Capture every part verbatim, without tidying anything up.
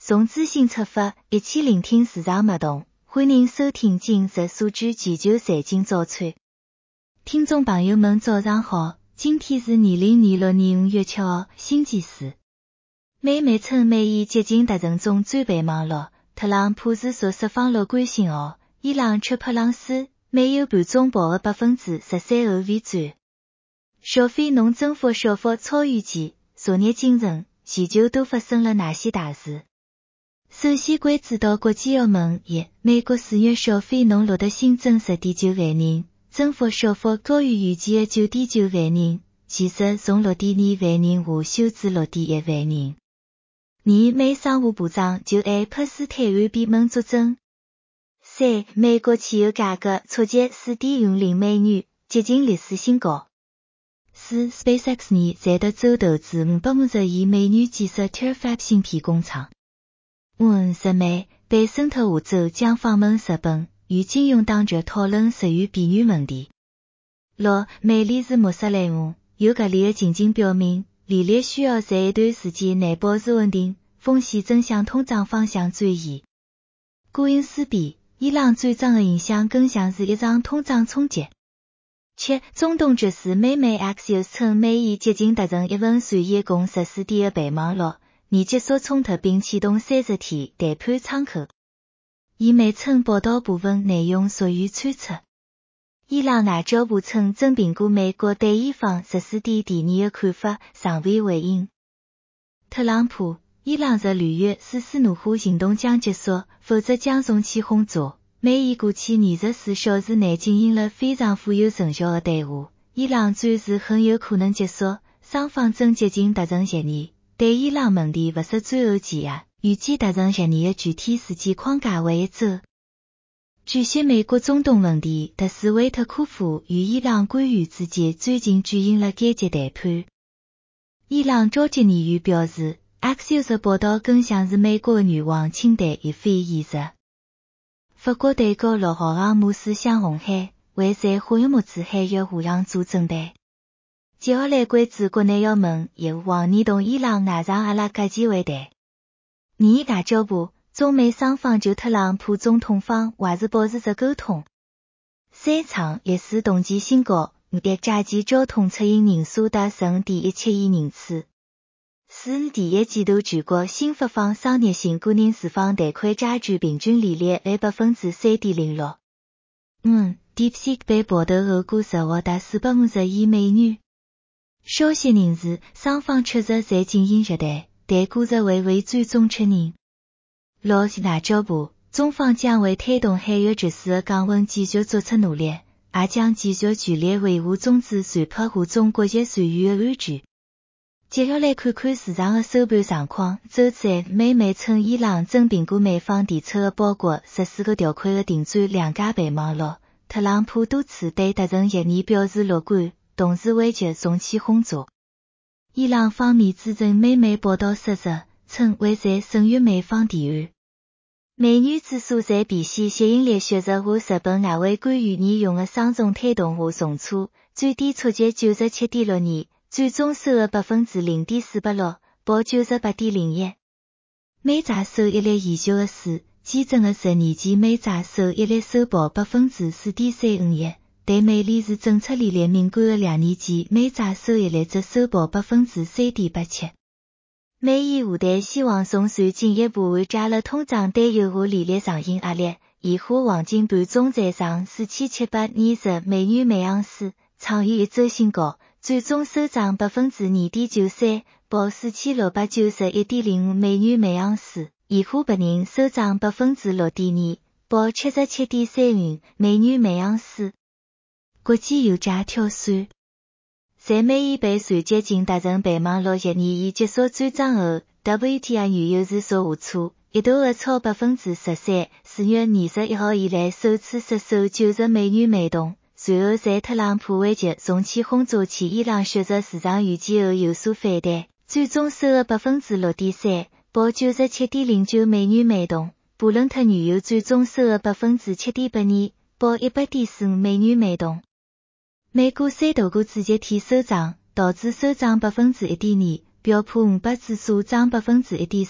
从资讯出发，一起聆听市场脉动。欢迎收听今日数据全球财经早餐。听众朋友们早上好，今天是二零二六年五月七号，星期四。美媒称美伊接近达成中转盘网络，特朗普是属释放乐观信号，伊朗却普朗斯没有盘中报的百分之十三后微转。消费农增幅小幅超预期，昨日清晨，全球都发生了哪些大事？首先关注到国际澳门一，美国四月消费农录得新增 十点九万人，增幅小幅高于预期的 九点九万人，其实从 六点二万人下修至 六点一万人。二，美商务部长就爱泼斯坦案闭门作证。三，美国汽油价格触及 四点五零美元，接近历史新高。四 ，SpaceX 年在德州投资五百五十亿美元建设 Terafab 芯片工厂。五，日媒贝森特下周将访问日本，与金融当局讨论日元避险问题。六，美联储穆斯林姆有格里的情景表明，利率需要在一段时间内保持稳定，风险正向通胀方向转移。顾因斯比，伊朗转涨的影响更像是一场通胀冲击。七，中东局势美媒 Axios 称美伊接近达成一份传译共十四点的备忘录，拟结束冲突并启动三十天谈判窗口。伊媒称报道部分内容属于猜测。伊朗外交部称正评估美国对伊方十四点提议的看法，尚未回应。特朗普，伊朗日六月试试怒火行动将结束，否则将重启轰炸。美伊过去二十四小时内进行了非常富有成效的对话，伊朗战事很有可能结束，双方正接近达成协议。对伊朗问题不设最后羁押，预计达成协议的具体时间框架为一周。据悉，美国中东问题特使维特科夫与伊朗官员之间最近举行了间接谈判。伊朗召集人员表示 ，Axios 报道更像是美国的愿望清单而非现实。法国队告六号航母驶向红海，为在霍尔木兹海域护航做准备。接下来关注国内要闻，一往年同伊朗外长阿拉格基会谈。二，外交部，中美双方就特朗普总统访还是保持着沟通。三，创历史同期新高，五一假期交通出行人数达十五点一七亿人次。四，第一季度全国新发放商业性个人住房贷款债券平均利率为 百分之三点零六。五 ，DeepSeek 被报道后估值获达四百五十亿美元。消息人士，双方确实在进行约谈，但估值未为最终确认。六，外交部，中方将为推动海域局势的降温继续做出努力，也将继续全力维护中资船舶和中国籍船员的安全。接下来看看市场的收盘状况。周三，美媒称伊朗正评估美方提出的包括十四个条款的停战两家备忘录。特朗普多次对达成协议表示乐观，同时威胁重启轰炸。伊朗方面指证美媒报道失实，称会在审阅美方提案。美元指数在避险吸引力削弱和日本外汇官员沿用的双重推动下重挫，最低触及 九十七点六二。最终收的 百分之零点四八六，报 九十八点零一。美债收益率研究的是，基准的十年期美债收益率收报 百分之四点三五一，对美联储政策利率敏感的两年期美债收益率则收报 百分之三点八七。美伊下台希望从算进一步缓解了通胀担忧和利率上行压力，现货黄金盘中在上四千七百二十美元每盎司，创于一周新高。最终收涨 百分之二点九三，报 四千六百九十一点零五美元每盎司，现货白银收涨 百分之六点二，报 七十七点三五美元每盎司。国际油价跳水。在美伊被传接近达成备忘录协议已结束转涨后 ，W T I 原油市场下挫，一度的超 百分之十三，四月二十一号以来首次失守九十美元每桶。随后在特朗普威胁重启轰炸前伊朗削弱市场预期后有所反弹，最终收了 百分之六点三，报 九十七点零九美元每桶。布伦特原油最终收了 百分之七点八二，报 一百点四五美元每桶。美股三大股指节天收涨，道指收涨 百分之一点二，标普五百指数涨 百分之一点四，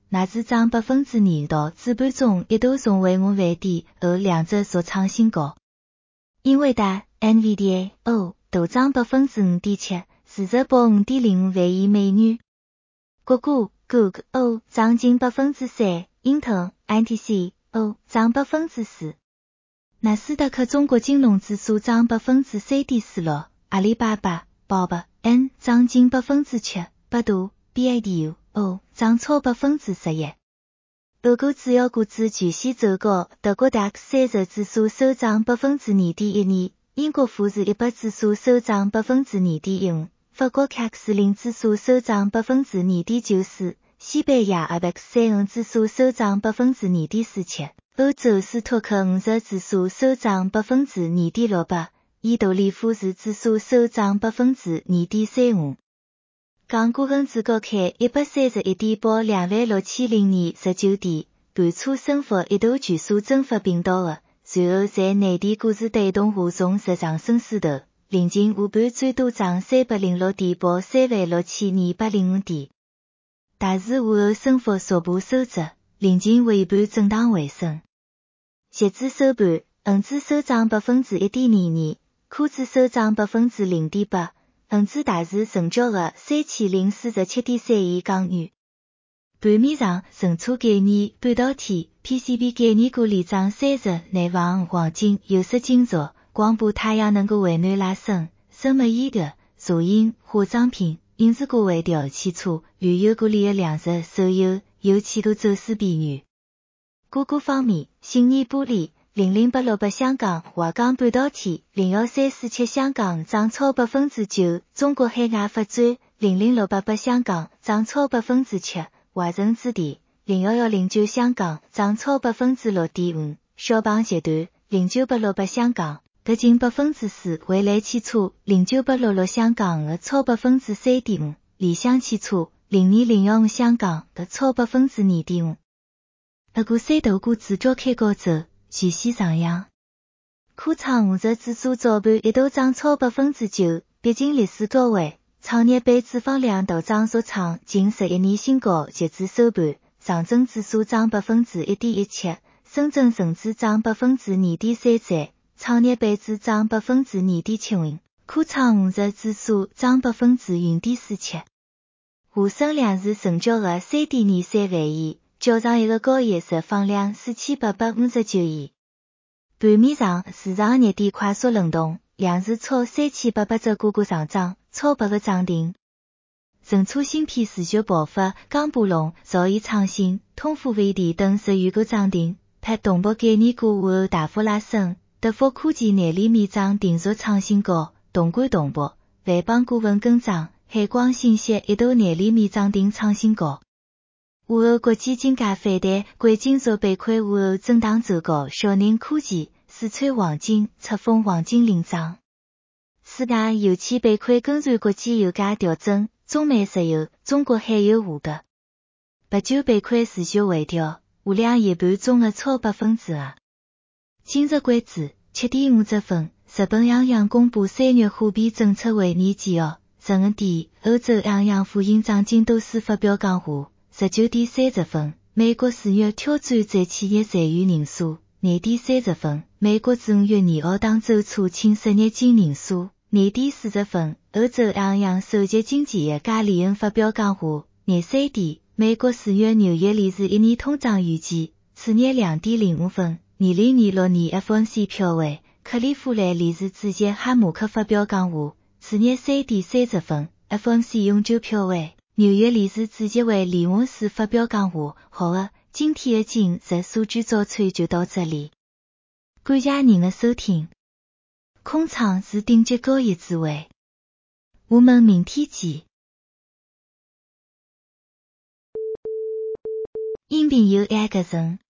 乃至涨百分之二到资本中一度成为我为第而两者所创新高。英伟达 N V D A O 大涨百分之五点七，市值报五点零五万亿美元。谷歌 Google O 涨近百分之三 ，Intel I T C O 涨百分之四。纳斯达克中国金融指数涨百分之三点四六，阿里巴巴 Bob N 涨近百分之七，百度 B I D O 涨超百分之十一。俄国主要股指全线走高，德国 D A X 三十指数收涨百分之二点一二，英国富时一百指数收涨百分之二点一五，法国 C A C 四零指数收涨百分之二点九四，西班牙 I B E X 三十指数收涨百分之二点四七。欧洲斯托克五十指数收涨百分之二点六八，意大利富时指数收涨百分之二点三五。港股恒指高开一百三十一点，报两万六千零二十九点，盘初升幅一度全数蒸发并到的，随后在内地股市推动下重拾上升势头，临近午盘最多涨三百零六点，报三万六千二百零五点。大市午后升幅逐步收窄，临近尾盘震荡回升。截至收盘，恒指收涨百分之一点二二，科指收涨百分之零点八，恒指大市成交额三千零四十七点三亿港元。盘面上，存储概念、半导体、P C B 概念股连涨三日，内房、黄金、有色金属、光波、太阳能股为南拉升，生物医药、茶饮、化妆品、影视股为调起挫，旅游股连日两日收有有期度走势边缘。股股方面，信义玻璃零零八六八香港、华港半导体零幺三四七香港涨超百分之九，中国海外发展零零六八八香港涨超百分之七，华晨置地零幺幺零九香港涨超百分之六点五，小鹏集团零九八六八香港跌近百分之四，蔚来汽车零九八六六香港跌超百分之三点五，理想汽车零二零幺五香港跌超百分之二点五。俄股三大股指召开高走，全线上扬。科创五十指数早盘一度涨超百分之九，逼近历史高位。创业板脂肪量大涨所创近十一年新高。截至收盘，上证指数涨百分之一点一七，深圳成指涨百分之二点三三，创业板指涨百分之二点七五，科创五十指数涨百分之零点四七。沪深两市成交额三点二三万亿。较上一个交易日放量四千八百五十九亿。盘面上，市场热点快速轮动，两市超三千八百只个股上涨，超百个涨停。存储芯片持续爆发，钢波龙、兆易创新、通富微电等十余个涨停，配动博概念股午后大幅拉升，德福科技廿厘米涨停续创新高，潼关动博、万邦股份跟涨，海光信息一度廿厘米涨停创新高。午后国际金价反弹，贵金属板块午后震荡走高，小宁科技、四川黄金、赤峰黄金领涨。世界油气板块跟随国际油价调整，中美石油、中国海油下跌。白酒板块持续回调，五粮液盘中的超百分之二。今日关注七点五十分，日本央行公布三月货币政策会议纪要。十五点，欧洲央行副行长金多斯发表讲话。十九点三十分，美国四月挑战在企业裁员人数。廿点三十分，美国自五月二号当周初请失业金人数。廿点四十分，欧洲央行首席经济学家里恩发表讲话。廿三点，美国四月纽约利是一年通胀预计。次日两点零五分，二零二六年 F O M C 票委克利夫兰理事主席哈姆克发表讲话。次日三点三十分 ，F O M C 永久票委纽约理事主席会李文斯发表讲话。好的，今天的今日数据早餐就到这里，感谢您的收听。空场是顶级交易智慧，我们明天见。音频由爱格人。